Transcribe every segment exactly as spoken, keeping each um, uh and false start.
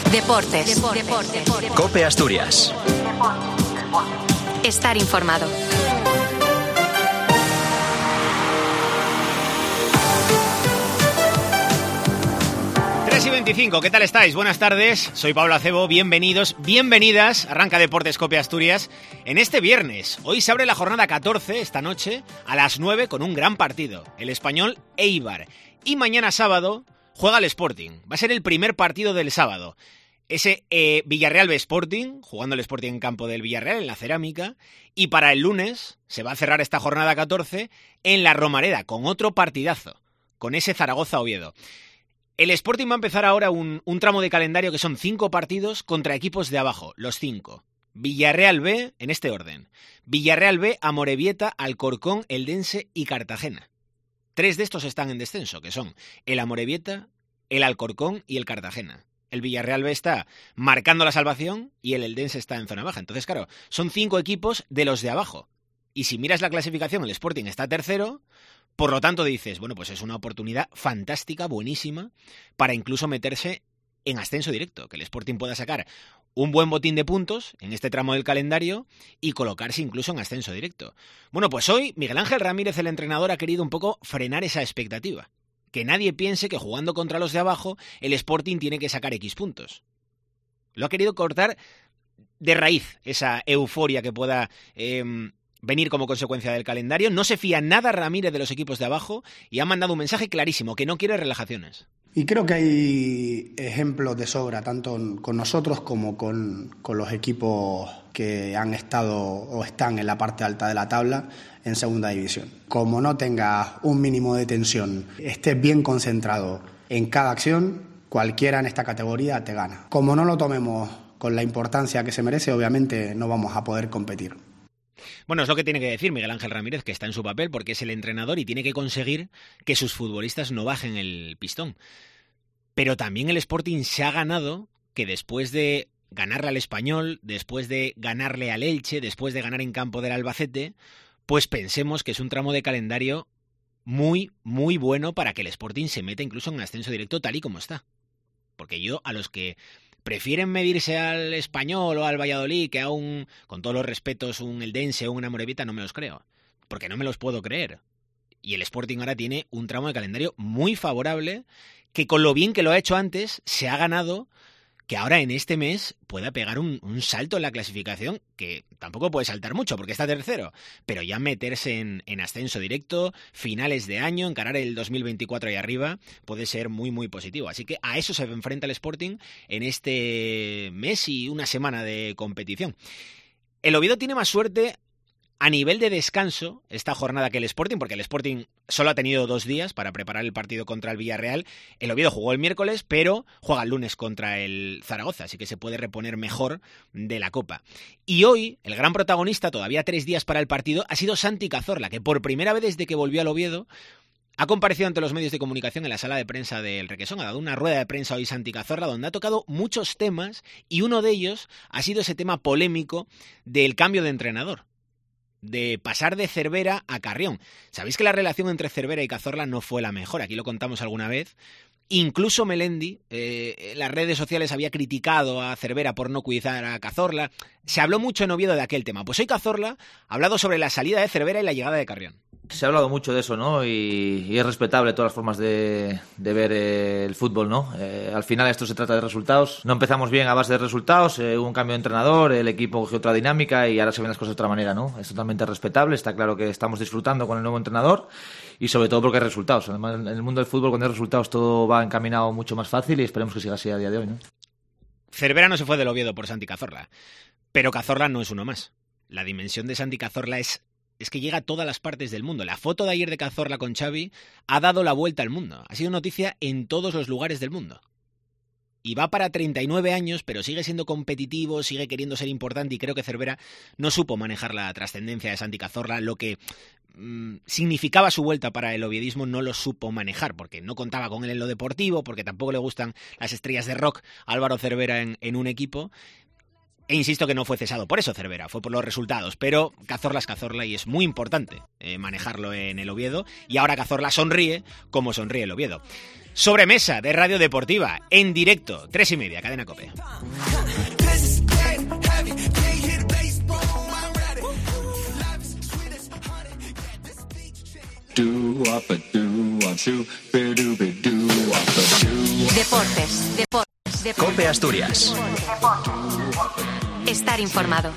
Deportes. Deportes. Deportes. COPE Asturias. Estar informado. tres y veinticinco, ¿qué tal estáis? Buenas tardes, soy Pablo Acebo, bienvenidos, bienvenidas, arranca Deportes COPE Asturias en este viernes. Hoy se abre la jornada catorce, esta noche, a las nueve, con un gran partido, el Español Eibar. Y mañana sábado juega el Sporting, va a ser el primer partido del sábado. Ese eh, Villarreal B Sporting, jugando el Sporting en campo del Villarreal, en la Cerámica, y para el lunes se va a cerrar esta jornada catorce en la Romareda, con otro partidazo, con ese Zaragoza-Oviedo. El Sporting va a empezar ahora un, un tramo de calendario que son cinco partidos contra equipos de abajo, los cinco. Villarreal B, en este orden. Villarreal B, Amorebieta, Alcorcón, Eldense y Cartagena. Tres de estos están en descenso, que son el Amorebieta, el Alcorcón y el Cartagena. El Villarreal B está marcando la salvación y el Eldense está en zona baja. Entonces, claro, son cinco equipos de los de abajo. Y si miras la clasificación, el Sporting está tercero. Por lo tanto dices, bueno, pues es una oportunidad fantástica, buenísima, para incluso meterse en ascenso directo, que el Sporting pueda sacar un buen botín de puntos en este tramo del calendario y colocarse incluso en ascenso directo. Bueno, pues hoy Miguel Ángel Ramírez, el entrenador, ha querido un poco frenar esa expectativa. Que nadie piense que jugando contra los de abajo el Sporting tiene que sacar X puntos. Lo ha querido cortar de raíz, esa euforia que pueda Eh, venir como consecuencia del calendario. No se fía nada Ramírez de los equipos de abajo y ha mandado un mensaje clarísimo, que no quiere relajaciones. Y creo que hay ejemplos de sobra, tanto con nosotros como con, con los equipos que han estado o están en la parte alta de la tabla en segunda división. Como no tengas un mínimo de tensión, estés bien concentrado en cada acción, cualquiera en esta categoría te gana. Como no lo tomemos con la importancia que se merece, obviamente no vamos a poder competir. Bueno, es lo que tiene que decir Miguel Ángel Ramírez, que está en su papel porque es el entrenador y tiene que conseguir que sus futbolistas no bajen el pistón. Pero también el Sporting se ha ganado que después de ganarle al Español, después de ganarle al Elche, después de ganar en campo del Albacete, pues pensemos que es un tramo de calendario muy, muy bueno para que el Sporting se meta incluso en ascenso directo tal y como está. Porque yo a los que prefieren medirse al Español o al Valladolid que a un, con todos los respetos, un Eldense o una Amorebieta, no me los creo. Porque no me los puedo creer. Y el Sporting ahora tiene un tramo de calendario muy favorable que con lo bien que lo ha hecho antes, se ha ganado que ahora en este mes pueda pegar un, un salto en la clasificación, que tampoco puede saltar mucho porque está tercero, pero ya meterse en, en ascenso directo, finales de año, encarar el dos mil veinticuatro ahí arriba, puede ser muy muy positivo. Así que a eso se enfrenta el Sporting en este mes y una semana de competición. El Oviedo tiene más suerte a nivel de descanso esta jornada que el Sporting, porque el Sporting solo ha tenido dos días para preparar el partido contra el Villarreal. El Oviedo jugó el miércoles, pero juega el lunes contra el Zaragoza, así que se puede reponer mejor de la Copa. Y hoy, el gran protagonista, todavía tres días para el partido, ha sido Santi Cazorla, que por primera vez desde que volvió al Oviedo ha comparecido ante los medios de comunicación en la sala de prensa del Requesón. Ha dado una rueda de prensa hoy Santi Cazorla donde ha tocado muchos temas y uno de ellos ha sido ese tema polémico del cambio de entrenador, de pasar de Cervera a Carrión. Sabéis que la relación entre Cervera y Cazorla no fue la mejor, aquí lo contamos alguna vez. Incluso Melendi, eh, en las redes sociales había criticado a Cervera por no cuidar a Cazorla. Se habló mucho en Oviedo de aquel tema. Pues hoy Cazorla ha hablado sobre la salida de Cervera y la llegada de Carrión. Se ha hablado mucho de eso, ¿no? Y, y es respetable todas las formas de, de ver eh, el fútbol, ¿no? Eh, al final esto se trata de resultados. No empezamos bien a base de resultados, eh, hubo un cambio de entrenador, el equipo cogió otra dinámica y ahora se ven las cosas de otra manera, ¿no? Es totalmente respetable, está claro que estamos disfrutando con el nuevo entrenador y sobre todo porque hay resultados. Además, en el mundo del fútbol, cuando hay resultados, todo va encaminado mucho más fácil y esperemos que siga así a día de hoy, ¿no? Cervera no se fue del Oviedo por Santi Cazorla, pero Cazorla no es uno más. La dimensión de Santi Cazorla es es que llega a todas las partes del mundo. La foto de ayer de Cazorla con Xavi ha dado la vuelta al mundo. Ha sido noticia en todos los lugares del mundo. Y va para treinta y nueve años, pero sigue siendo competitivo, sigue queriendo ser importante y creo que Cervera no supo manejar la trascendencia de Santi Cazorla. Lo que mmm, significaba su vuelta para el oviedismo no lo supo manejar, porque no contaba con él en lo deportivo, porque tampoco le gustan las estrellas de rock a Álvaro Cervera en, en un equipo. E insisto que no fue cesado por eso Cervera, fue por los resultados, pero Cazorla es Cazorla y es muy importante eh, manejarlo en el Oviedo, y ahora Cazorla sonríe como sonríe el Oviedo. Sobremesa de Radio Deportiva, en directo, tres y media, Cadena COPE. Deportes, deportes, deportes. COPE Asturias. Estar informado.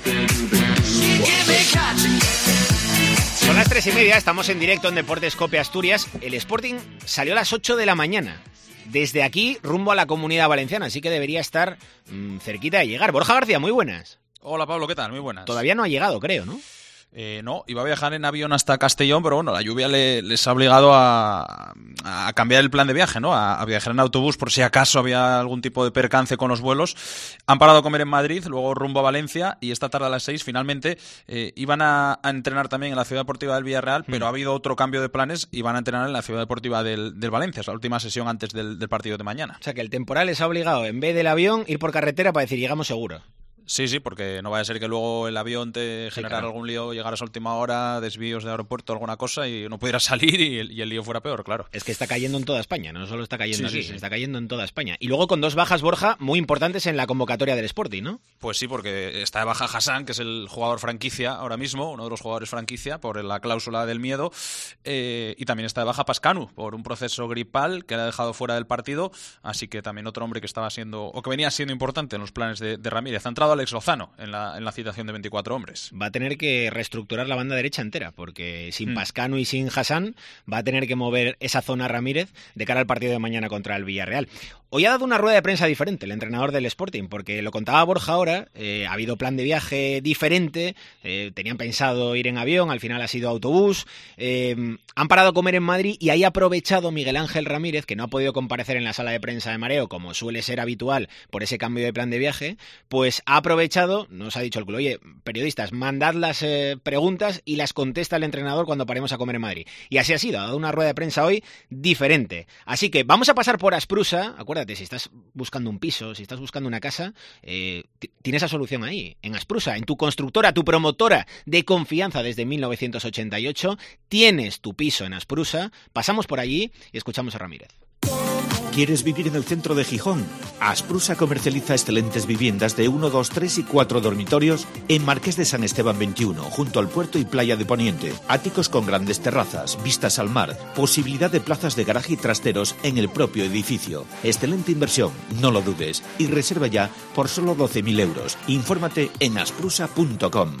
Son las tres y media, estamos en directo en Deportes COPE Asturias. El Sporting salió a las ocho de la mañana. Desde aquí, rumbo a la Comunidad Valenciana, así que debería estar mmm, cerquita de llegar. Borja García, muy buenas. Hola Pablo, ¿qué tal? Muy buenas. Todavía no ha llegado, creo, ¿no? Eh, no, iba a viajar en avión hasta Castellón, pero bueno, la lluvia le, les ha obligado a, a cambiar el plan de viaje, ¿no? A, a viajar en autobús por si acaso había algún tipo de percance con los vuelos. Han parado a comer en Madrid, luego rumbo a Valencia, y esta tarde a las seis finalmente eh, iban a, a entrenar también en la Ciudad Deportiva del Villarreal, pero mm. ha habido otro cambio de planes y van a entrenar en la Ciudad Deportiva del, del Valencia, es la última sesión antes del, del partido de mañana. O sea que el temporal les ha obligado, en vez del avión, ir por carretera para decir llegamos seguro. Sí, sí, porque no vaya a ser que luego el avión te generara sí, claro. algún lío, llegaras a última hora, desvíos de aeropuerto, alguna cosa, y no pudieras salir y el, y el lío fuera peor, claro. Es que está cayendo en toda España, no solo está cayendo sí, aquí, sí, sí. está cayendo en toda España. Y luego con dos bajas, Borja, muy importantes en la convocatoria del Sporting, ¿no? Pues sí, porque está de baja Hassan, que es el jugador franquicia ahora mismo, uno de los jugadores franquicia, por la cláusula del miedo, eh, y también está de baja Pascanu, por un proceso gripal que le ha dejado fuera del partido, así que también otro hombre que estaba siendo, o que venía siendo importante en los planes de, de Ramírez. Ha entrado Alex Lozano en la, en la citación de veinticuatro hombres. Va a tener que reestructurar la banda derecha entera, porque sin mm. Pascanu y sin Hassan va a tener que mover esa zona Ramírez de cara al partido de mañana contra el Villarreal. Hoy ha dado una rueda de prensa diferente el entrenador del Sporting, porque lo contaba Borja ahora, eh, ha habido plan de viaje diferente, eh, tenían pensado ir en avión, al final ha sido autobús, eh, han parado a comer en Madrid y ahí ha aprovechado Miguel Ángel Ramírez, que no ha podido comparecer en la sala de prensa de Mareo, como suele ser habitual por ese cambio de plan de viaje, pues ha aprovechado, nos ha dicho el club, oye, periodistas, mandad las eh, preguntas y las contesta el entrenador cuando paremos a comer en Madrid. Y así ha sido, ha dado una rueda de prensa hoy diferente. Así que vamos a pasar por Asprusa, acuérdate, si estás buscando un piso, si estás buscando una casa, eh, tienes esa solución ahí, en Asprusa, en tu constructora, tu promotora de confianza desde mil novecientos ochenta y ocho, tienes tu piso en Asprusa, pasamos por allí y escuchamos a Ramírez. ¿Quieres vivir en el centro de Gijón? Asprusa comercializa excelentes viviendas de uno, dos, tres y cuatro dormitorios en Marqués de San Esteban veintiuno, junto al puerto y playa de Poniente. Áticos con grandes terrazas, vistas al mar, posibilidad de plazas de garaje y trasteros en el propio edificio. Excelente inversión, no lo dudes. Y reserva ya por solo doce mil euros. Infórmate en asprusa punto com.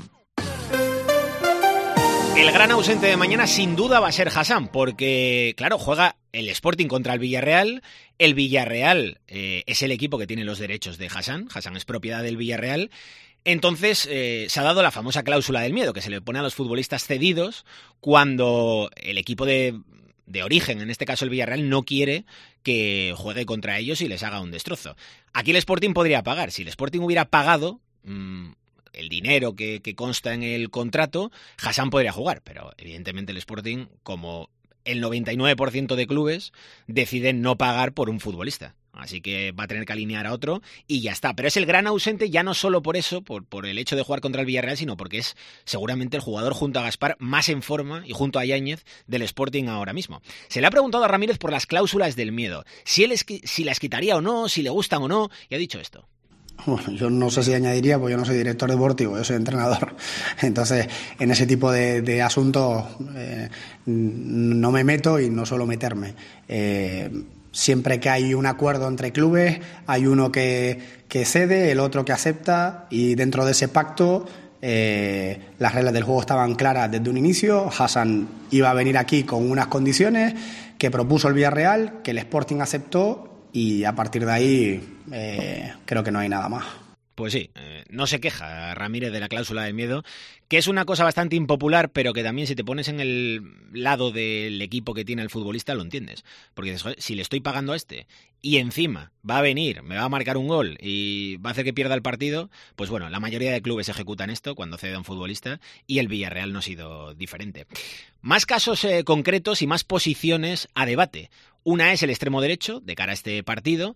El gran ausente de mañana sin duda va a ser Hassan, porque, claro, juega el Sporting contra el Villarreal. El Villarreal eh, es el equipo que tiene los derechos de Hassan. Hassan es propiedad del Villarreal. Entonces eh, se ha dado la famosa cláusula del miedo, que se le pone a los futbolistas cedidos cuando el equipo de, de origen, en este caso el Villarreal, no quiere que juegue contra ellos y les haga un destrozo. Aquí el Sporting podría pagar. Si el Sporting hubiera pagado Mmm, el dinero que, que consta en el contrato, Hassan podría jugar, pero evidentemente el Sporting, como el noventa y nueve por ciento de clubes, deciden no pagar por un futbolista. Así que va a tener que alinear a otro y ya está. Pero es el gran ausente ya no solo por eso, por, por el hecho de jugar contra el Villarreal, sino porque es seguramente el jugador junto a Gaspar más en forma y junto a Yáñez del Sporting ahora mismo. Se le ha preguntado a Ramírez por las cláusulas del miedo, si, él es, si las quitaría o no, si le gustan o no, y ha dicho esto. Bueno, yo no sé si añadiría, porque yo no soy director deportivo, yo soy entrenador. Entonces, en ese tipo de, de asuntos eh, no me meto y no suelo meterme. Eh, siempre que hay un acuerdo entre clubes, hay uno que, que cede, el otro que acepta, y dentro de ese pacto eh, las reglas del juego estaban claras desde un inicio. Hassan iba a venir aquí con unas condiciones que propuso el Villarreal, que el Sporting aceptó, y a partir de ahí eh, creo que no hay nada más. Pues sí, eh, no se queja Ramírez de la cláusula del miedo, que es una cosa bastante impopular, pero que también si te pones en el lado del equipo que tiene el futbolista lo entiendes. Porque dices, joder, si le estoy pagando a este y encima va a venir, me va a marcar un gol y va a hacer que pierda el partido, pues bueno, la mayoría de clubes ejecutan esto cuando cede a un futbolista y el Villarreal no ha sido diferente. Más casos eh, concretos y más posiciones a debate. Una es el extremo derecho, de cara a este partido.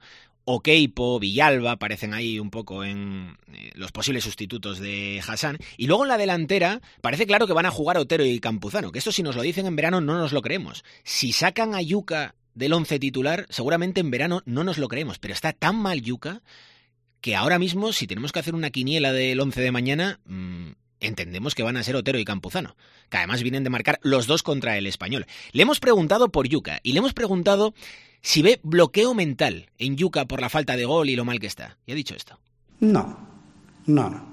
Okeipo, Villalba, aparecen ahí un poco en eh, los posibles sustitutos de Hassan. Y luego en la delantera parece claro que van a jugar Otero y Campuzano, que esto si nos lo dicen en verano no nos lo creemos. Si sacan a Yuka del once titular, seguramente en verano no nos lo creemos, pero está tan mal Yuka que ahora mismo, si tenemos que hacer una quiniela del once de mañana, mmm, entendemos que van a ser Otero y Campuzano, que además vienen de marcar los dos contra el Español. Le hemos preguntado por Yuka y le hemos preguntado si ve bloqueo mental en Yuka por la falta de gol y lo mal que está. Y ha dicho esto. No, no, no.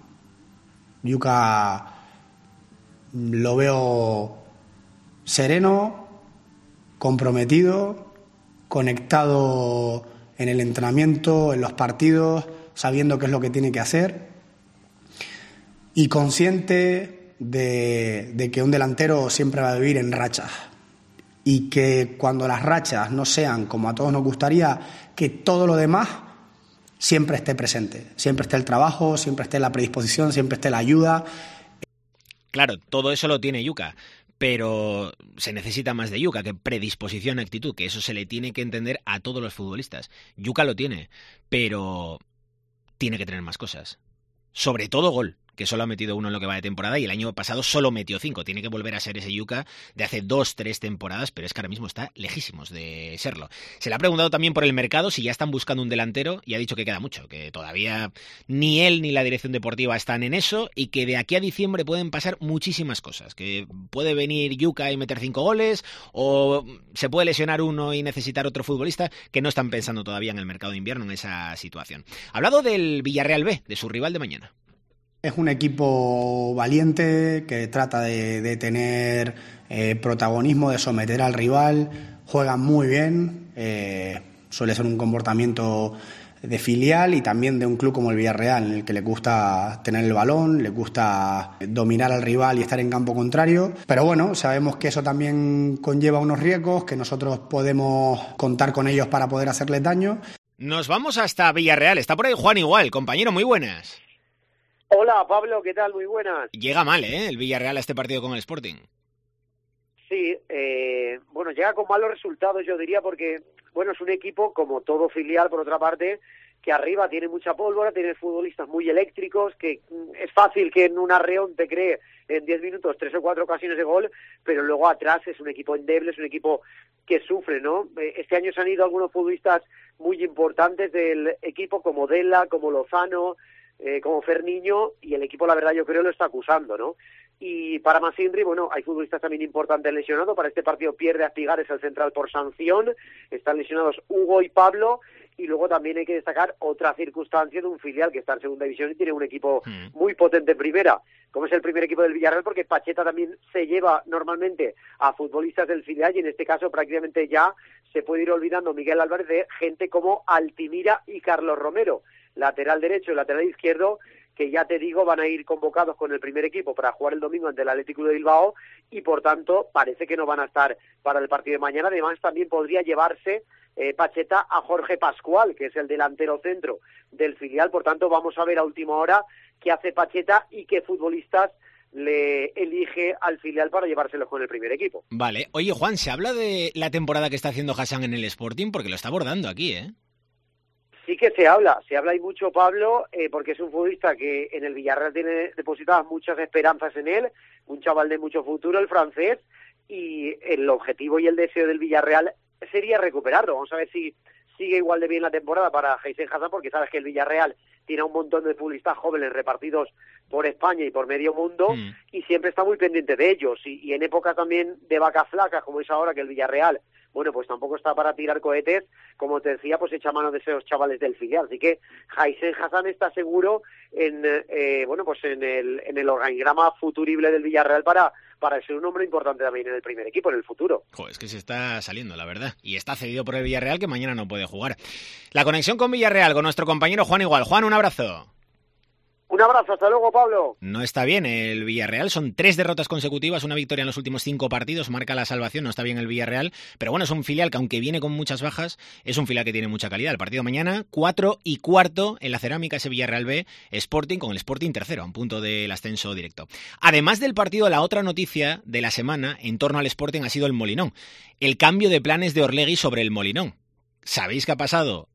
Yuka lo veo sereno, comprometido, conectado en el entrenamiento, en los partidos, sabiendo qué es lo que tiene que hacer y consciente de, de que un delantero siempre va a vivir en rachas. Y que cuando las rachas no sean como a todos nos gustaría, que todo lo demás siempre esté presente. Siempre esté el trabajo, siempre esté la predisposición, siempre esté la ayuda. Claro, todo eso lo tiene Yuka, pero se necesita más de Yuka que predisposición, actitud, que eso se le tiene que entender a todos los futbolistas. Yuka lo tiene, pero tiene que tener más cosas. Sobre todo gol, que solo ha metido uno en lo que va de temporada y el año pasado solo metió cinco. Tiene que volver a ser ese Yuka de hace dos, tres temporadas, pero es que ahora mismo está lejísimos de serlo. Se le ha preguntado también por el mercado si ya están buscando un delantero y ha dicho que queda mucho, que todavía ni él ni la dirección deportiva están en eso y que de aquí a diciembre pueden pasar muchísimas cosas, que puede venir Yuka y meter cinco goles o se puede lesionar uno y necesitar otro futbolista, que no están pensando todavía en el mercado de invierno en esa situación. Ha hablado del Villarreal B, de su rival de mañana. Es un equipo valiente que trata de, de tener eh, protagonismo, de someter al rival, juega muy bien, eh, suele ser un comportamiento de filial y también de un club como el Villarreal, en el que le gusta tener el balón, le gusta dominar al rival y estar en campo contrario. Pero bueno, sabemos que eso también conlleva unos riesgos, que nosotros podemos contar con ellos para poder hacerles daño. Nos vamos hasta Villarreal, está por ahí Juan Igual, compañero, muy buenas. Hola, Pablo, ¿qué tal? Muy buenas. Llega mal, ¿eh? El Villarreal a este partido con el Sporting. Sí, eh, bueno, llega con malos resultados, yo diría, porque, bueno, es un equipo, como todo filial, por otra parte, que arriba tiene mucha pólvora, tiene futbolistas muy eléctricos, que es fácil que en un arreón te cree en diez minutos tres o cuatro ocasiones de gol, pero luego atrás es un equipo endeble, es un equipo que sufre, ¿no? Este año se han ido algunos futbolistas muy importantes del equipo, como Della, como Lozano, Eh, como Ferniño, y el equipo, la verdad, yo creo lo está acusando, ¿no? Y para Masindri, bueno, hay futbolistas también importantes lesionados. Para este partido pierde a Pigares, el central, por sanción. Están lesionados Hugo y Pablo. Y luego también hay que destacar otra circunstancia de un filial que está en segunda división y tiene un equipo mm. muy potente en primera, como es el primer equipo del Villarreal, porque Pacheta también se lleva normalmente a futbolistas del filial y en este caso prácticamente ya se puede ir olvidando Miguel Álvarez de gente como Altimira y Carlos Romero, lateral derecho y lateral izquierdo, que ya te digo van a ir convocados con el primer equipo para jugar el domingo ante el Atlético de Bilbao y por tanto parece que no van a estar para el partido de mañana. Además también podría llevarse eh, Pacheta a Jorge Pascual, que es el delantero centro del filial. Por tanto vamos a ver a última hora qué hace Pacheta y qué futbolistas le elige al filial para llevárselos con el primer equipo. Vale. Oye, Juan, ¿se habla de la temporada que está haciendo Hassan en el Sporting? Porque lo está abordando aquí, ¿eh? Sí que se habla, se habla y mucho, Pablo, eh, porque es un futbolista que en el Villarreal tiene depositadas muchas esperanzas en él, un chaval de mucho futuro, el francés, y el objetivo y el deseo del Villarreal sería recuperarlo. Vamos a ver si sigue igual de bien la temporada para Haizen Hassan, porque sabes que el Villarreal tiene un montón de futbolistas jóvenes repartidos por España y por medio mundo, mm. y siempre está muy pendiente de ellos, y, y en épocas también de vacas flacas, como es ahora que el Villarreal, bueno, pues tampoco está para tirar cohetes, como te decía, pues echa mano de esos chavales del filial. Así que Haizen Hassan está seguro en, eh, bueno, pues en el, en el organigrama futurible del Villarreal para, para ser un hombre importante también en el primer equipo en el futuro. Joder, es que se está saliendo, la verdad. Y está cedido por el Villarreal, que mañana no puede jugar. La conexión con Villarreal, con nuestro compañero Juan Igual. Juan, un abrazo. Un abrazo, hasta luego, Pablo. No está bien el Villarreal, son tres derrotas consecutivas, una victoria en los últimos cinco partidos, marca la salvación, no está bien el Villarreal, pero bueno, es un filial que aunque viene con muchas bajas, es un filial que tiene mucha calidad. El partido mañana, cuatro y cuarto en la cerámica, ese Villarreal B, Sporting, con el Sporting tercero, a un punto del ascenso directo. Además del partido, la otra noticia de la semana en torno al Sporting ha sido el Molinón, el cambio de planes de Orlegui sobre el Molinón. ¿Sabéis qué ha pasado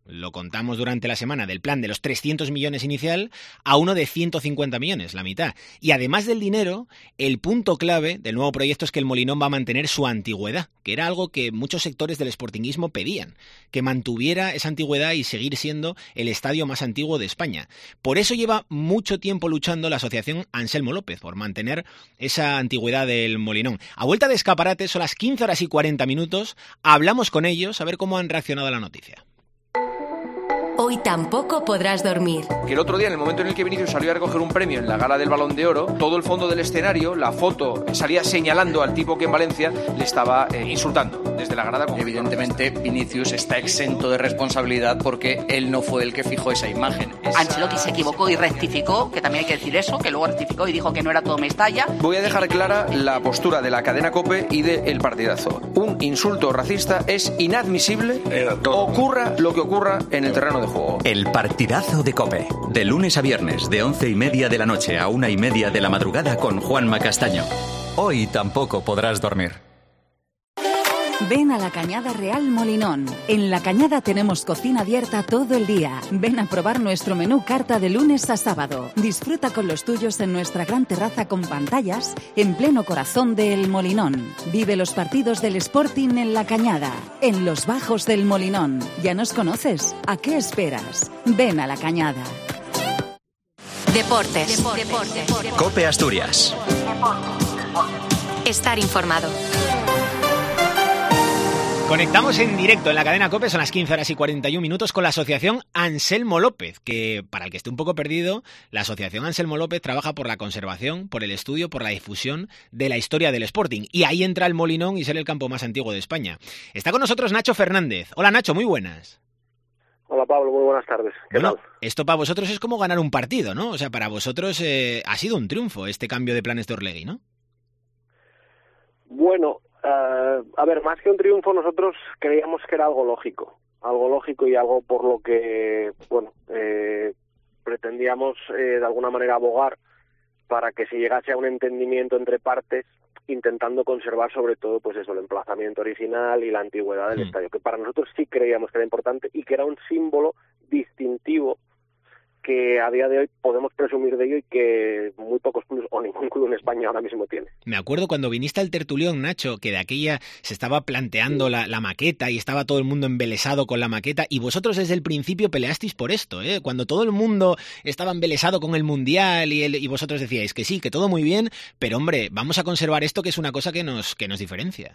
lo contamos durante la semana, del plan de los trescientos millones inicial a uno de ciento cincuenta millones, la mitad. Y además del dinero, el punto clave del nuevo proyecto es que el Molinón va a mantener su antigüedad, que era algo que muchos sectores del sportinguismo pedían, que mantuviera esa antigüedad y seguir siendo el estadio más antiguo de España. Por eso lleva mucho tiempo luchando la asociación Anselmo López, por mantener esa antigüedad del Molinón. A vuelta de escaparate, son las quince horas y cuarenta minutos, hablamos con ellos a ver cómo han reaccionado a la noticia. Hoy tampoco podrás dormir. Que el otro día, en el momento en el que Vinicius salió a recoger un premio en la gala del Balón de Oro, todo el fondo del escenario, la foto, salía señalando al tipo que en Valencia le estaba eh, insultando desde la grada. Evidentemente, Vinicius está exento de responsabilidad porque él no fue el que fijó esa imagen. Esa... Ancelotti se equivocó y rectificó, que también hay que decir eso, que luego rectificó y dijo que no era todo Mestalla. Voy a dejar clara la postura de la cadena COPE y de El Partidazo. Un insulto racista es inadmisible, ocurra lo que ocurra en el terreno de juego. El Partidazo de COPE. De lunes a viernes, de once y media de la noche a una y media de la madrugada con Juanma Castaño. Hoy tampoco podrás dormir. Ven a la Cañada Real Molinón. En la Cañada tenemos cocina abierta todo el día. Ven a probar nuestro menú carta de lunes a sábado. Disfruta con los tuyos en nuestra gran terraza con pantallas en pleno corazón del Molinón. Vive los partidos del Sporting en la Cañada, en los bajos del Molinón. ¿Ya nos conoces? ¿A qué esperas? Ven a la Cañada. Deportes. Deportes. Deportes. COPE Asturias. Estar informado. Conectamos en directo en la cadena COPE, son las quince horas y cuarenta y un minutos, con la asociación Anselmo López, que para el que esté un poco perdido, la asociación Anselmo López trabaja por la conservación, por el estudio, por la difusión de la historia del Sporting. Y ahí entra el Molinón y ser el campo más antiguo de España. Está con nosotros Nacho Fernández. Hola Nacho, muy buenas. Hola Pablo, muy buenas tardes. ¿Qué bueno, tal? Esto para vosotros es como ganar un partido, ¿no? O sea, para vosotros eh, ha sido un triunfo este cambio de planes de Orlegui, ¿no? Bueno... Uh, a ver, más que un triunfo, nosotros creíamos que era algo lógico, algo lógico y algo por lo que, bueno, eh, pretendíamos eh, de alguna manera abogar para que se llegase a un entendimiento entre partes, intentando conservar sobre todo, pues eso, el emplazamiento original y la antigüedad del mm. estadio, que para nosotros sí creíamos que era importante y que era un símbolo distintivo que a día de hoy podemos presumir de ello y que muy pocos clubes o ningún club en España ahora mismo tiene. Me acuerdo cuando viniste al tertulión, Nacho, que de aquella se estaba planteando sí. la, la maqueta y estaba todo el mundo embelesado con la maqueta y vosotros desde el principio peleasteis por esto, ¿eh? Cuando todo el mundo estaba embelesado con el Mundial y, el, y vosotros decíais que sí, que todo muy bien, pero hombre, vamos a conservar esto que es una cosa que nos, que nos diferencia.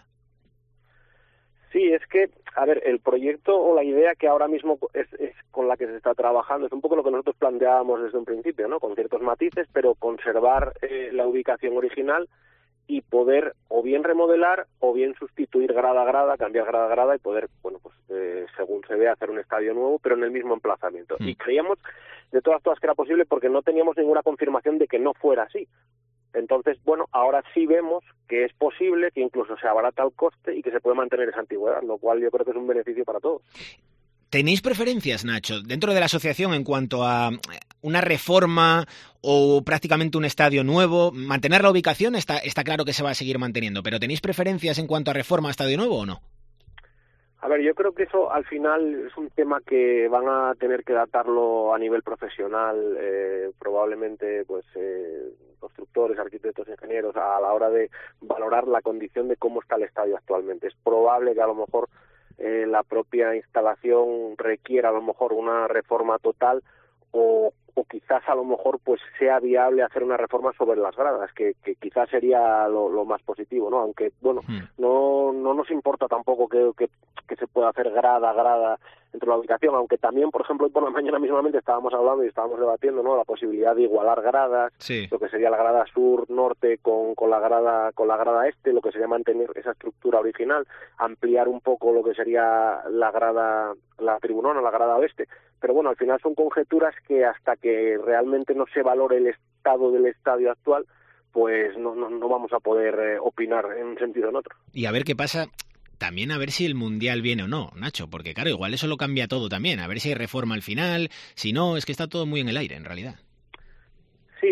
Sí, es que, a ver, el proyecto o la idea que ahora mismo es, es con la que se está trabajando es un poco lo que nosotros planteábamos desde un principio, ¿no? Con ciertos matices, pero conservar eh, la ubicación original y poder o bien remodelar o bien sustituir grada a grada, cambiar grada a grada y poder, bueno, pues eh, según se ve, hacer un estadio nuevo, pero en el mismo emplazamiento. Mm. Y creíamos de todas todas que era posible porque no teníamos ninguna confirmación de que no fuera así. Entonces, bueno, ahora sí vemos que es posible, que incluso se abarata el coste y que se puede mantener esa antigüedad, lo cual yo creo que es un beneficio para todos. ¿Tenéis preferencias, Nacho, dentro de la asociación en cuanto a una reforma o prácticamente un estadio nuevo? Mantener la ubicación está, está claro que se va a seguir manteniendo, pero ¿tenéis preferencias en cuanto a reforma, estadio nuevo o no? A ver, yo creo que eso al final es un tema que van a tener que datarlo a nivel profesional, eh, probablemente pues eh, constructores, arquitectos, ingenieros, a la hora de valorar la condición de cómo está el estadio actualmente. Es probable que a lo mejor eh, la propia instalación requiera a lo mejor una reforma total o o quizás a lo mejor pues sea viable hacer una reforma sobre las gradas, que, que quizás sería lo, lo más positivo, ¿no? Aunque, bueno, hmm. no no nos importa tampoco que, que, que se pueda hacer grada a grada dentro de la ubicación, aunque también, por ejemplo, hoy por la mañana mismamente estábamos hablando y estábamos debatiendo, ¿no?, la posibilidad de igualar gradas, sí. lo que sería la grada sur-norte con, con la grada con la grada este, lo que sería mantener esa estructura original, ampliar un poco lo que sería la grada, la tribunona, la grada oeste. Pero bueno, al final son conjeturas que hasta que realmente no se valore el estado del estadio actual, pues no, no, no vamos a poder eh, opinar en un sentido o en otro. Y a ver qué pasa, también a ver si el Mundial viene o no, Nacho, porque claro, igual eso lo cambia todo también, a ver si hay reforma al final, si no, es que está todo muy en el aire en realidad. Sí,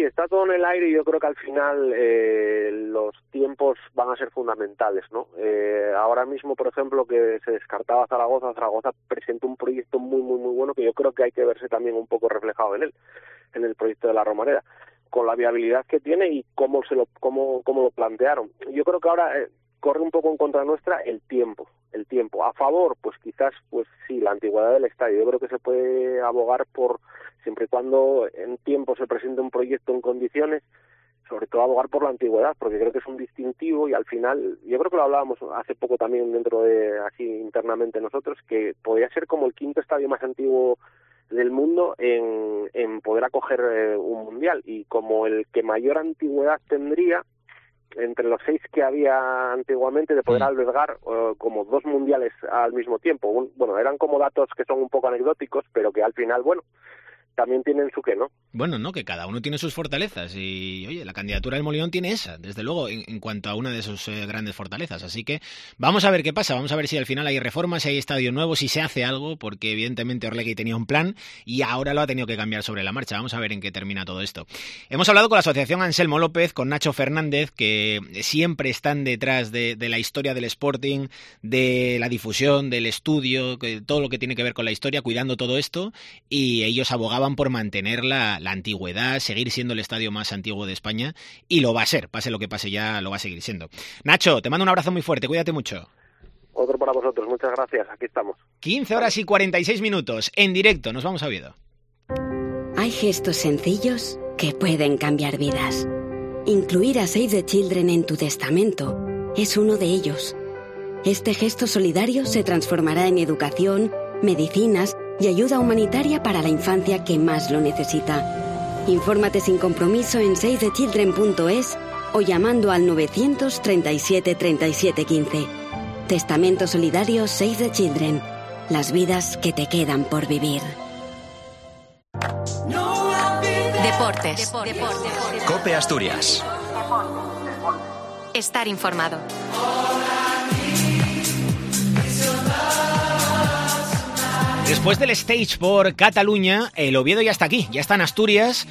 está todo en el aire y yo creo que al final eh, los tiempos van a ser fundamentales, ¿no? Eh, ahora mismo, por ejemplo, que se descartaba Zaragoza, Zaragoza presenta un proyecto muy, muy, muy bueno que yo creo que hay que verse también un poco reflejado en él, en el proyecto de la Romareda, con la viabilidad que tiene y cómo se lo cómo, cómo lo plantearon. Yo creo que ahora eh, corre un poco en contra nuestra el tiempo, el tiempo. A favor, pues quizás, pues sí, la antigüedad del estadio. Yo creo que se puede abogar por, siempre y cuando en tiempo se presente un proyecto en condiciones, sobre todo abogar por la antigüedad, porque creo que es un distintivo y al final, yo creo que lo hablábamos hace poco también dentro de, así internamente nosotros, que podría ser como el quinto estadio más antiguo del mundo en, en poder acoger eh, un mundial, y como el que mayor antigüedad tendría entre los seis que había antiguamente de poder mm. albergar uh, como dos mundiales al mismo tiempo. Un, bueno, eran como datos que son un poco anecdóticos, pero que al final, bueno, también tienen su qué, ¿no? Bueno, no, que cada uno tiene sus fortalezas y, oye, la candidatura del Molinón tiene esa, desde luego, en, en cuanto a una de sus eh, grandes fortalezas. Así que vamos a ver qué pasa, vamos a ver si al final hay reformas, si hay estadio nuevo, si se hace algo, porque evidentemente Orlegui tenía un plan y ahora lo ha tenido que cambiar sobre la marcha. Vamos a ver en qué termina todo esto. Hemos hablado con la Asociación Anselmo López, con Nacho Fernández, que siempre están detrás de, de la historia del Sporting, de la difusión, del estudio, que, todo lo que tiene que ver con la historia, cuidando todo esto, y ellos abogaban por mantener la, la antigüedad, seguir siendo el estadio más antiguo de España, y lo va a ser, pase lo que pase ya, lo va a seguir siendo. Nacho, te mando un abrazo muy fuerte, cuídate mucho. Otro para vosotros, muchas gracias, aquí estamos. quince horas y cuarenta y seis minutos, en directo, nos vamos a Oviedo. Hay gestos sencillos que pueden cambiar vidas. Incluir a Save the Children en tu testamento es uno de ellos. Este gesto solidario se transformará en educación, medicinas y ayuda humanitaria para la infancia que más lo necesita. Infórmate sin compromiso en save the children punto es o llamando al novecientos treinta y siete treinta y siete quince. Testamento solidario Save the Children. Las vidas que te quedan por vivir. Deportes. COPE Asturias. Estar informado. Después del stage por Cataluña, el Oviedo ya está aquí, ya está en Asturias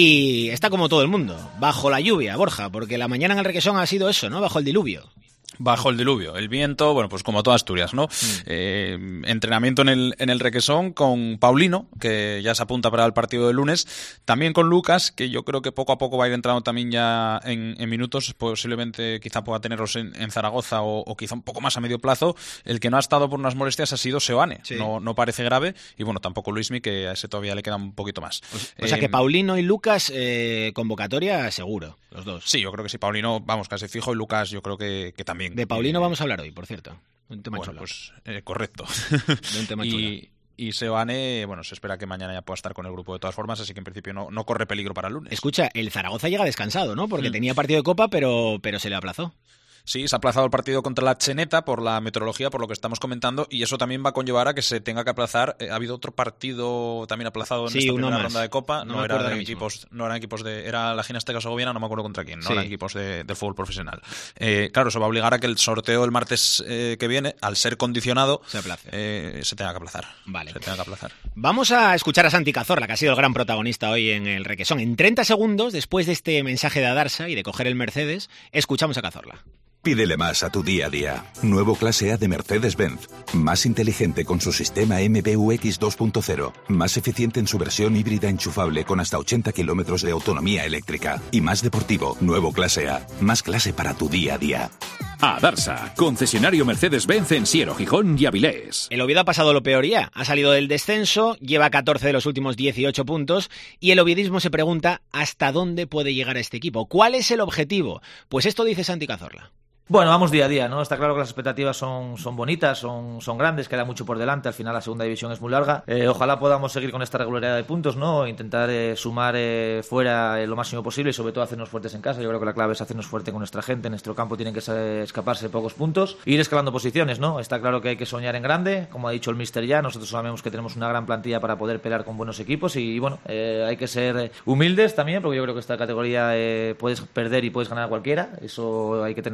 y está como todo el mundo, bajo la lluvia, Borja, porque la mañana en el Requesón ha sido eso, ¿no? Bajo el diluvio. Bajo el diluvio, el viento, bueno, pues como toda Asturias, ¿no? Mm. Eh, entrenamiento en el, en el Requesón con Paulino, que ya se apunta para el partido del lunes, también con Lucas, que yo creo que poco a poco va a ir entrando también ya en, en minutos, posiblemente quizá pueda tenerlos en, en Zaragoza o, o quizá un poco más a medio plazo. El que no ha estado por unas molestias ha sido Seoane, sí. no, no parece grave, y bueno, tampoco Luismi, que a ese todavía le queda un poquito más. O, o sea eh, que Paulino y Lucas, eh, convocatoria seguro, los dos. Sí, yo creo que sí, Paulino, vamos, casi fijo, y Lucas yo creo que, que también. De Paulino eh, vamos a hablar hoy, por cierto. Un tema bueno, chulo. Pues eh, correcto. De un tema chulo. y, y Seoane, bueno, se espera que mañana ya pueda estar con el grupo de todas formas, así que en principio no, no corre peligro para el lunes. Escucha, el Zaragoza llega descansado, ¿no? Porque mm. tenía partido de Copa, pero, pero se le aplazó. Sí, se ha aplazado el partido contra la Cheneta por la meteorología, por lo que estamos comentando, y eso también va a conllevar a que se tenga que aplazar. Eh, ha habido otro partido también aplazado en sí, esta primera más. ronda de Copa. No, no, era eran equipos, no eran equipos de... Era la Ginástica Segoviana, no me acuerdo contra quién. No sí. eran equipos de, del fútbol profesional. Eh, claro, eso va a obligar a que el sorteo del martes eh, que viene, al ser condicionado, se aplace. Eh, se tenga que aplazar. Vale. Se tenga que aplazar. Vamos a escuchar a Santi Cazorla, que ha sido el gran protagonista hoy en el Requesón. En treinta segundos, después de este mensaje de Adarsa y de coger el Mercedes, escuchamos a Cazorla. Pídele más a tu día a día. Nuevo clase A de Mercedes-Benz. Más inteligente con su sistema M B U X dos punto cero. Más eficiente en su versión híbrida enchufable con hasta ochenta kilómetros de autonomía eléctrica. Y más deportivo. Nuevo clase A. Más clase para tu día a día. Adarsa, concesionario Mercedes-Benz en Siero, Gijón y Avilés. El Oviedo ha pasado lo peor ya. Ha salido del descenso, lleva catorce de los últimos dieciocho puntos y el oviedismo se pregunta hasta dónde puede llegar este equipo. ¿Cuál es el objetivo? Pues esto dice Santi Cazorla. Bueno, vamos día a día, ¿no? Está claro que las expectativas son, son bonitas, son, son grandes, queda mucho por delante, al final la segunda división es muy larga. Eh, ojalá podamos seguir con esta regularidad de puntos, ¿no? Intentar eh, sumar eh, fuera eh, lo máximo posible y sobre todo hacernos fuertes en casa. Yo creo que la clave es hacernos fuerte con nuestra gente, en nuestro campo tienen que eh, escaparse pocos puntos e ir escalando posiciones, ¿no? Está claro que hay que soñar en grande, como ha dicho el míster ya, nosotros sabemos que tenemos una gran plantilla para poder pelear con buenos equipos y, y bueno, eh, hay que ser humildes también, porque yo creo que esta categoría eh, puedes perder y puedes ganar a cualquiera, eso hay que tenerlo claro.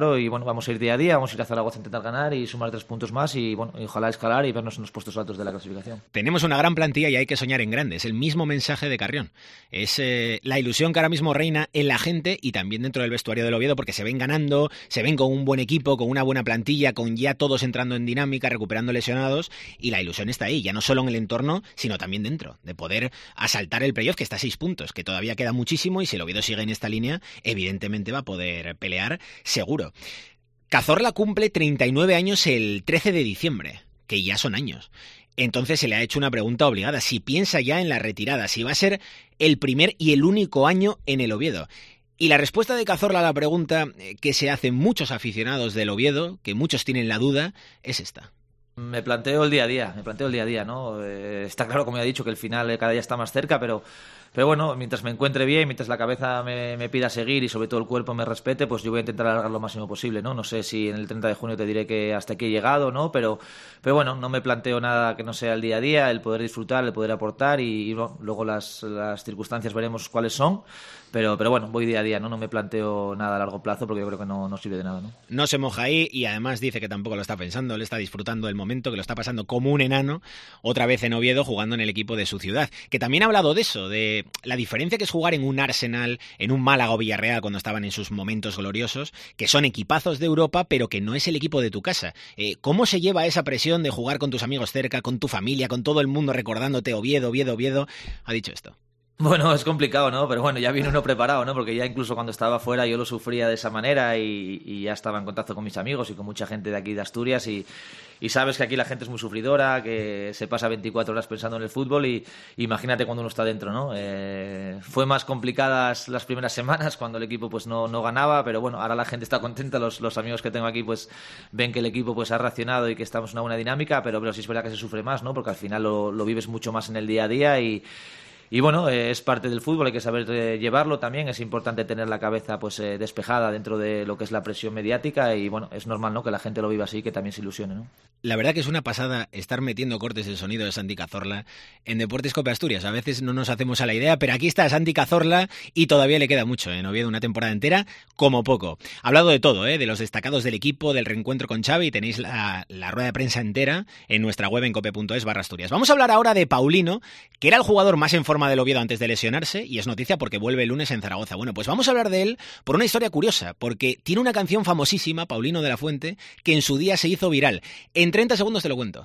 primero y bueno, vamos a ir día a día, vamos a ir a Zaragoza a intentar ganar y sumar tres puntos más y bueno, y ojalá escalar y vernos en los puestos altos de la clasificación. Tenemos una gran plantilla y hay que soñar en grande. Es el mismo mensaje de Carrión. Es eh, la ilusión que ahora mismo reina en la gente y también dentro del vestuario del Oviedo, porque se ven ganando, se ven con un buen equipo, con una buena plantilla, con ya todos entrando en dinámica, recuperando lesionados, y la ilusión está ahí, ya no solo en el entorno, sino también dentro, de poder asaltar el playoff, que está a seis puntos, que todavía queda muchísimo, y si el Oviedo sigue en esta línea, evidentemente va a poder pelear seguro. Cazorla cumple treinta y nueve años el trece de diciembre, que ya son años. Entonces se le ha hecho una pregunta obligada, si piensa ya en la retirada, si va a ser el primer y el único año en el Oviedo. Y la respuesta de Cazorla a la pregunta que se hacen muchos aficionados del Oviedo, que muchos tienen la duda, es esta. Me planteo el día a día, me planteo el día a día, ¿no? Eh, está claro, como ya he dicho, que el final cada día está más cerca, pero... Pero bueno, mientras me encuentre bien, mientras la cabeza me, me pida seguir y sobre todo el cuerpo me respete, pues yo voy a intentar alargar lo máximo posible, ¿no? No sé si en el treinta de junio te diré que hasta aquí he llegado, ¿no? Pero, pero bueno, no me planteo nada que no sea el día a día, el poder disfrutar, el poder aportar y, y bueno, luego las, las circunstancias veremos cuáles son. Pero, pero bueno, voy día a día, ¿no? No me planteo nada a largo plazo porque yo creo que no, no sirve de nada, ¿no? No se moja ahí y además dice que tampoco lo está pensando, le está disfrutando del momento, que lo está pasando como un enano, otra vez en Oviedo jugando en el equipo de su ciudad. Que también ha hablado de eso, de la diferencia que es jugar en un Arsenal, en un Málaga o Villarreal cuando estaban en sus momentos gloriosos, que son equipazos de Europa, pero que no es el equipo de tu casa. Eh, ¿Cómo se lleva esa presión de jugar con tus amigos cerca, con tu familia, con todo el mundo recordándote Oviedo, Oviedo, Oviedo? Ha dicho esto. Bueno, es complicado, ¿no? Pero bueno, ya viene uno preparado, ¿no? Porque ya incluso cuando estaba fuera yo lo sufría de esa manera y, y ya estaba en contacto con mis amigos y con mucha gente de aquí de Asturias y, y sabes que aquí la gente es muy sufridora, que se pasa veinticuatro horas pensando en el fútbol y imagínate cuando uno está dentro, ¿no? Eh, fue más complicadas las primeras semanas cuando el equipo pues no, no ganaba, pero bueno, ahora la gente está contenta, los, los amigos que tengo aquí pues ven que el equipo pues ha reaccionado y que estamos en una buena dinámica, pero, pero sí es verdad que se sufre más, ¿no? Porque al final lo, lo vives mucho más en el día a día y Y bueno, eh, es parte del fútbol, hay que saber eh, llevarlo también, es importante tener la cabeza pues eh, despejada dentro de lo que es la presión mediática y bueno, es normal, ¿no?, que la gente lo viva así y que también se ilusione, ¿no? La verdad que es una pasada estar metiendo cortes del sonido de Santi Cazorla en Deportes Cope Asturias. A veces no nos hacemos a la idea, pero aquí está Santi Cazorla y todavía le queda mucho en Oviedo, una temporada entera como poco. Ha hablado de todo, ¿eh? De los destacados del equipo, del reencuentro con Xavi, tenéis la, la rueda de prensa entera en nuestra web en cope punto es barra Asturias. Vamos a hablar ahora de Paulino, que era el jugador más en forma del Oviedo antes de lesionarse y es noticia porque vuelve el lunes en Zaragoza. Bueno, pues vamos a hablar de él por una historia curiosa, porque tiene una canción famosísima, Paulino de la Fuente, que en su día se hizo viral. En treinta segundos te lo cuento.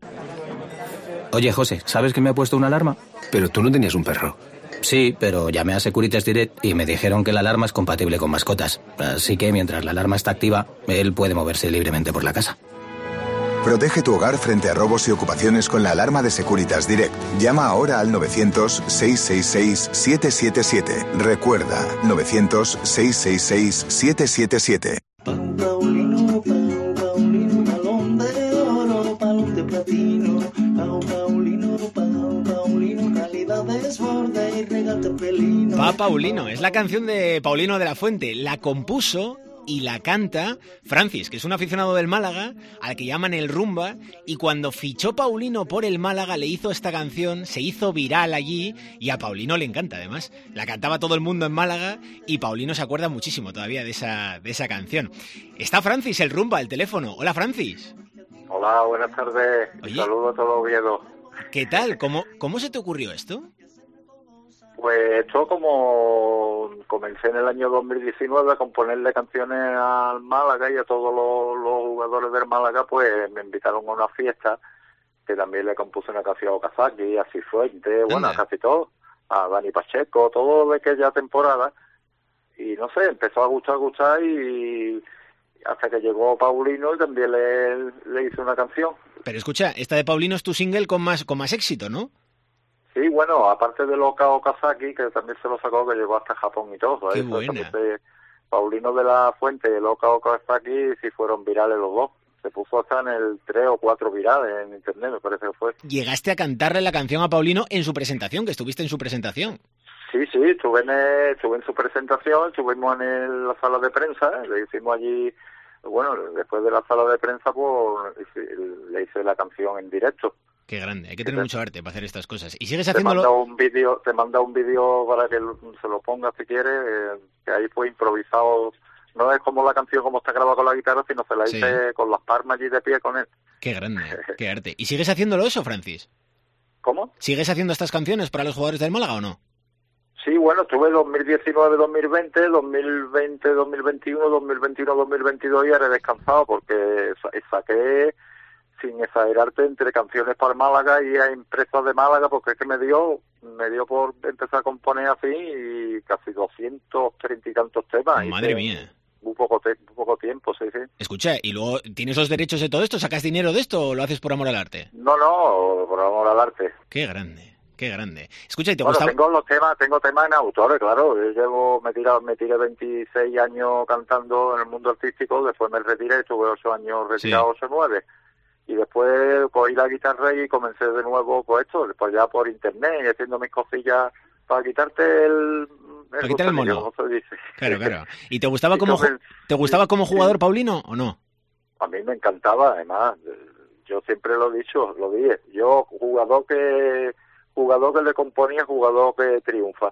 Oye, José, ¿sabes que me ha puesto una alarma? Pero tú no tenías un perro. Sí, pero llamé a Securitas Direct y me dijeron que la alarma es compatible con mascotas. Así que mientras la alarma está activa, él puede moverse libremente por la casa. Protege tu hogar frente a robos y ocupaciones con la alarma de Securitas Direct. Llama ahora al novecientos, seiscientos sesenta y seis, setecientos setenta y siete. Recuerda, novecientos, seiscientos sesenta y seis, setecientos setenta y siete. Paulino, Paulino, balón de oro, balón de platino. Paulino, Paulino, calidad de desborde y regate pelino. Pa Paulino, es la canción de Paulino de la Fuente. La compuso y la canta Francis, que es un aficionado del Málaga, al que llaman el Rumba, y cuando fichó Paulino por el Málaga le hizo esta canción, se hizo viral allí, y a Paulino le encanta además. La cantaba todo el mundo en Málaga, y Paulino se acuerda muchísimo todavía de esa, de esa canción. Está Francis, el Rumba, al teléfono. Hola, Francis. Hola, buenas tardes. Oye, saludo a todo Oviedo. ¿Qué tal? ¿Cómo, cómo se te ocurrió esto? Pues esto como comencé en el año dos mil diecinueve a componerle canciones al Málaga y a todos los, los jugadores del Málaga, pues me invitaron a una fiesta que también le compuse una canción a Okazaki, a Cifuentes, bueno, a casi todo, a Dani Pacheco, todo de aquella temporada, y no sé, empezó a gustar, a gustar y hasta que llegó Paulino y también le, le hice una canción. Pero escucha, esta de Paulino es tu single con más, con más éxito, ¿no? Sí, bueno, aparte de Oka Okazaki, que también se lo sacó, que llegó hasta Japón y todo. Qué eso, buena. De Paulino de la Fuente y el Oka Okazaki sí fueron virales los dos. Se puso hasta en el tres o cuatro virales en internet, me parece que fue. Llegaste a cantarle la canción a Paulino en su presentación, que estuviste en su presentación. Sí, sí, estuve en, el, estuve en su presentación, estuvimos en el, la sala de prensa, ¿eh? Le hicimos allí, bueno, después de la sala de prensa, pues le hice la canción en directo. Qué grande, hay que tener mucho arte para hacer estas cosas. Y sigues te haciéndolo. Manda un vídeo, te manda un vídeo para que se lo pongas si quieres, eh, que ahí fue improvisado no es como la canción como está grabada con la guitarra, sino se la Sí. hice con las palmas allí de pie con él. Qué grande, qué arte. ¿Y sigues haciéndolo eso, Francis? ¿Cómo? ¿Sigues haciendo estas canciones para los jugadores del Málaga o no? Sí, bueno, estuve dos mil diecinueve, dos mil veinte, dos mil veinte, dos mil veintiuno, dos mil veintiuno, dos mil veintidós y ahora he descansado porque sa- saqué, sin exagerarte, entre canciones para Málaga y a empresas de Málaga, porque es que me dio me dio por empezar a componer así y casi doscientos treinta y tantos temas. Madre Hice mía. Muy poco, te- muy poco tiempo, sí, sí. Escucha, ¿y luego tienes los derechos de todo esto? ¿Sacas dinero de esto o lo haces por amor al arte? No, no, por amor al arte. Qué grande, qué grande. Escucha, ¿y te Bueno, gusta? tengo los temas, tengo temas en autores, claro. Yo llevo, me tiré, me tiré veintiséis años cantando en el mundo artístico, después me retiré, estuve ocho años retirado, ocho, nueve. Y después cogí la guitarra y comencé de nuevo por esto, después ya por internet, y haciendo mis cosillas para quitarte el... Para quitar el mono. como se dice. Claro, claro. ¿Y te gustaba Y como comen- ju- te gustaba como jugador, Paulino, o no? A mí me encantaba, además, yo siempre lo he dicho, lo dije, yo jugador que jugador que le componía, jugador que triunfa.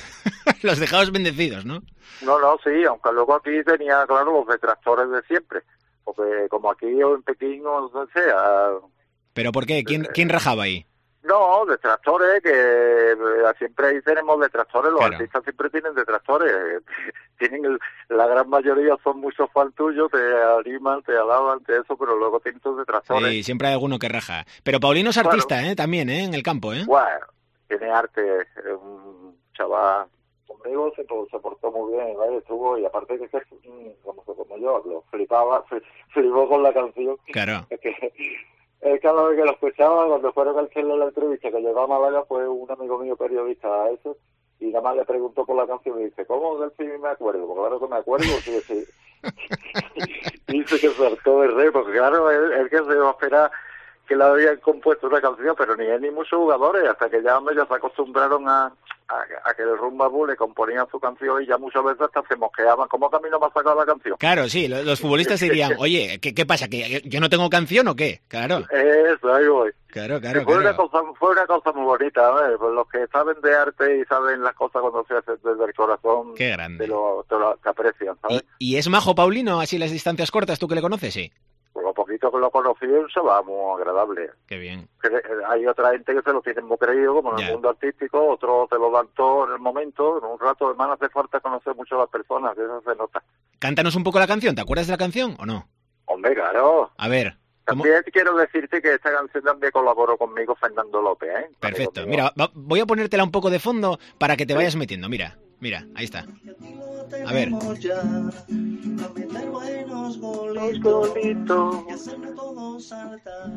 Los dejados bendecidos, ¿no? No, no, sí, aunque luego aquí tenía, claro, los detractores de siempre, porque como aquí o en Pekín o donde sea, ¿Pero por qué? ¿Quién, quién rajaba ahí? no, detractores, que eh, siempre ahí tenemos detractores, los Claro. artistas siempre tienen detractores, tienen el- la gran mayoría son muchos fans tuyos, te animan, te alaban, te eso, pero luego tienen tus detractores. Sí, siempre hay alguno que raja. Pero Paulino es Claro. artista, ¿eh? También, ¿eh? En el campo, ¿eh? Bueno, tiene arte, es un chaval, conmigo se, se portó muy bien, ¿vale? Estuvo, y aparte que es mm, como, como yo, lo flipaba, fli- flipó con la canción. Claro. Es que eh, cada vez que lo escuchaba, cuando fueron a hacerle la entrevista que llegó a Málaga, fue un amigo mío periodista a eso, y nada más le preguntó por la canción y dice, ¿cómo del film me acuerdo? Porque claro que me acuerdo, sí, sí. Dice que saltó de re, porque claro, él, él que se iba a esperar que le habían compuesto una canción, pero ni él ni muchos jugadores, hasta que ya, hombre, ya se acostumbraron a, a, a que el Rumba Bull le componían su canción y ya muchas veces hasta se mosqueaban. ¿Cómo que a mí no me ha sacado la canción? Claro, sí, lo- los futbolistas dirían, oye, ¿qué, qué pasa? ¿Que yo no tengo canción o qué? Claro, Eso, ahí voy. claro, claro. Y fue, claro. Una cosa, fue una cosa muy bonita, ¿eh? Pues los que saben de arte y saben las cosas cuando se hacen desde el corazón, Qué grande. te lo, te lo te aprecian, ¿sabes? ¿Y es majo Paulino, así las distancias cortas, tú que le conoces? Sí. Por lo poquito que lo conocí, se va muy agradable. Qué bien. Que, eh, Hay otra gente que se lo tienen muy creído, como en Ya. el mundo artístico, otros te lo dan todo en el momento, en un rato, hermano, hace falta conocer mucho a las personas, que eso se nota. Cántanos un poco la canción, ¿te acuerdas de la canción o no? Hombre, claro. A ver, ¿cómo? También quiero decirte que esta canción también colaboró conmigo Fernando López, ¿eh? Perfecto. Amigo mío. Mira, va- voy a ponértela un poco de fondo para que te vayas metiendo. Mira, mira, ahí está. A ver. Ya, a meter buenos Los golitos golitos. y hacerlo todo saltar.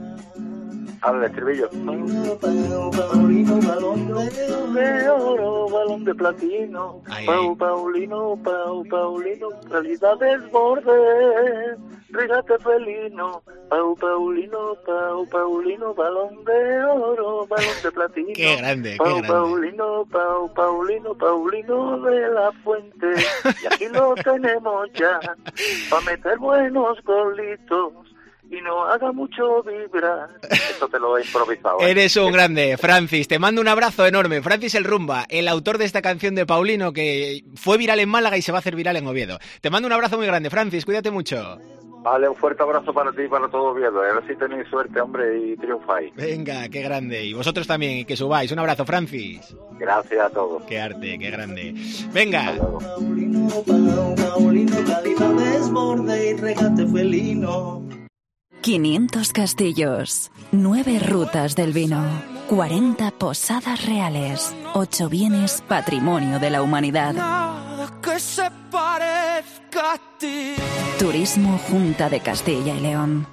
Al estribillo. Paulino, Pau, Paulino, balón de De oro, balón de platino. Ay, Pau, ay. Paulino, Pau, Paulino, realidad desborde. Regate felino. Pau, Paulino, Pau, Paulino, balón de oro, balón de platino. Qué grande, qué Pau, grande. Paulino, Pau, Paulino, Paulino de la Fuente. Y aquí lo tenemos ya. Para meter buenos golitos. Y no haga mucho vibrar. Esto te lo he improvisado. ¿eh? Eres un grande, Francis. Te mando un abrazo enorme. Francis el Rumba, el autor de esta canción de Paulino que fue viral en Málaga y se va a hacer viral en Oviedo. Te mando un abrazo muy grande, Francis. Cuídate mucho. Vale, un fuerte abrazo para ti y para todo Oviedo. A ver si tenéis suerte, hombre, y triunfáis. Venga, qué grande. Y vosotros también, y que subáis. Un abrazo, Francis. Gracias a todos. Qué arte, qué grande. Venga. Paulino, Pau, Paulino, calidad desborde y regate felino. quinientos castillos, nueve rutas del vino, cuarenta posadas reales, ocho bienes patrimonio de la humanidad. Que se parezca a ti. Turismo Junta de Castilla y León.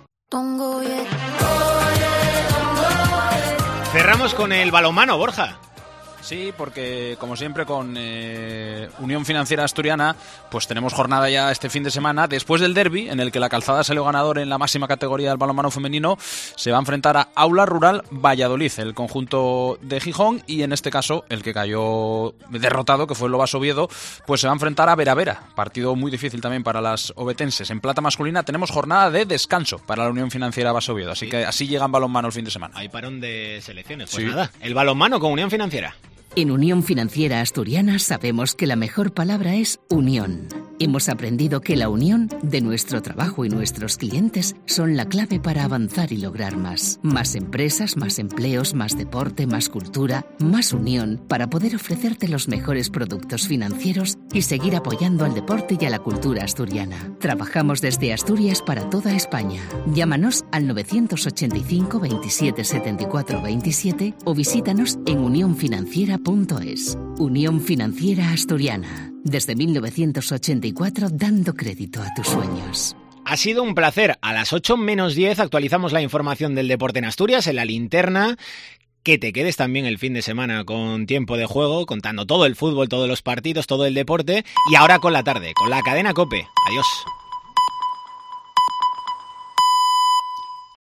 Cerramos con el balonmano, Borja. Sí, porque como siempre con eh, Unión Financiera Asturiana, pues tenemos jornada ya este fin de semana. Después del derbi, en el que la Calzada salió ganador en la máxima categoría del balonmano femenino, se va a enfrentar a Aula Rural Valladolid, el conjunto de Gijón, y en este caso, el que cayó derrotado, que fue el Lobas Oviedo, pues se va a enfrentar a Vera Vera, partido muy difícil también para las ovetenses. En plata masculina tenemos jornada de descanso para la Unión Financiera Bas Oviedo, así que así llega en balonmano el fin de semana. Hay parón de selecciones, pues Sí. nada. El balonmano con Unión Financiera. En Unión Financiera Asturiana sabemos que la mejor palabra es unión. Hemos aprendido que la unión de nuestro trabajo y nuestros clientes son la clave para avanzar y lograr más. Más empresas, más empleos, más deporte, más cultura, más unión para poder ofrecerte los mejores productos financieros y seguir apoyando al deporte y a la cultura asturiana. Trabajamos desde Asturias para toda España. Llámanos al novecientos ochenta y cinco veintisiete setenta y cuatro veintisiete o visítanos en unión financiera punto es. Unión Financiera Asturiana. Desde mil novecientos ochenta y cuatro dando crédito a tus sueños. Ha sido un placer. A las ocho menos diez actualizamos la información del deporte en Asturias en la linterna. Que te quedes también el fin de semana con tiempo de juego, contando todo el fútbol, todos los partidos, todo el deporte. Y ahora con la tarde, con la cadena COPE. Adiós.